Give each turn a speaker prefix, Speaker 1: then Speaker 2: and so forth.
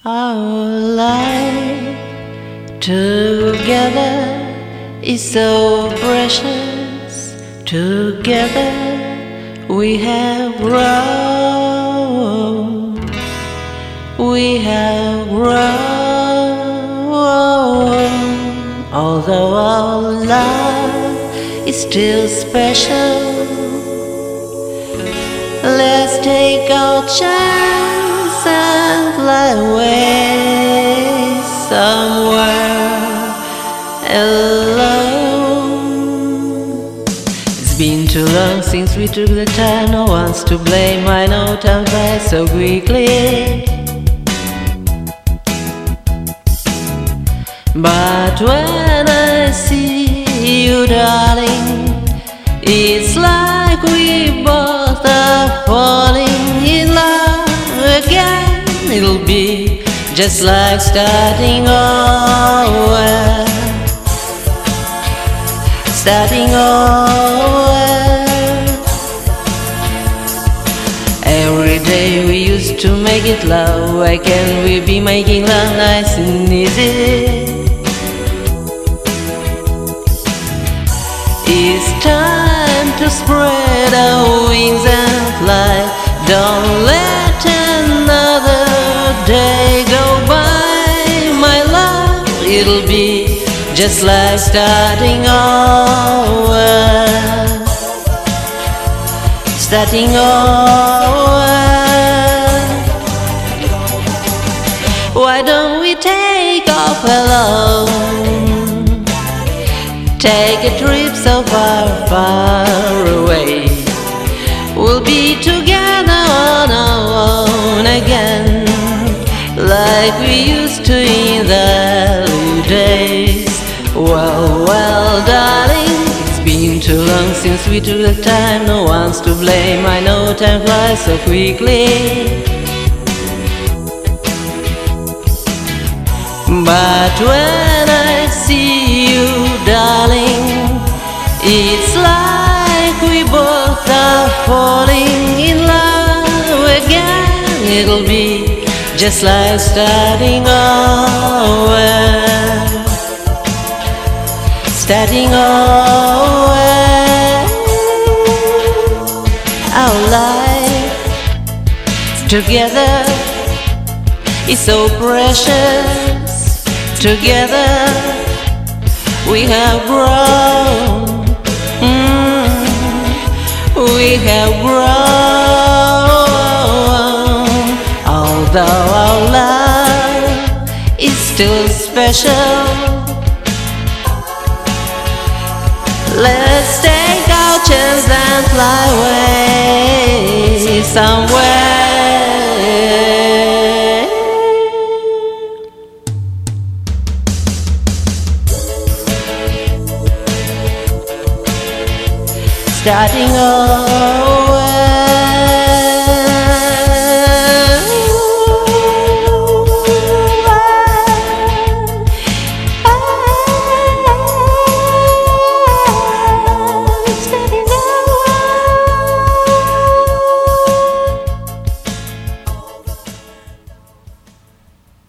Speaker 1: Our life together is so precious. Together we have grown. We have grown. Although our love is still special, let's take our chance and fly away somewhere alone. It's been too long since we took the time. No one's to blame. I know time flies so quickly, but when I see you, darling, it's like we both are falling in love again. It'll be just like starting over, starting over. Every day we used to make it love. Why can't we be making love nice and easy? It's time to spread our wings and fly. Don't let another day go by, my love. It'll be just like starting over, starting over. Why don't we take off alone? Take a trip so far, far away. We'll be together on our own again, like we used to in the early days. Well, well, darling, it's been too long since we took the time. No one's to blame. I know time flies so quickly, but when I see you, darling, it's like we both are falling in love again. It'll be just like starting over, starting over. Our life together is so precious. Together we have grown. We have grown. Although our love is still special, let's take our chance and fly away somewhere. Starting over.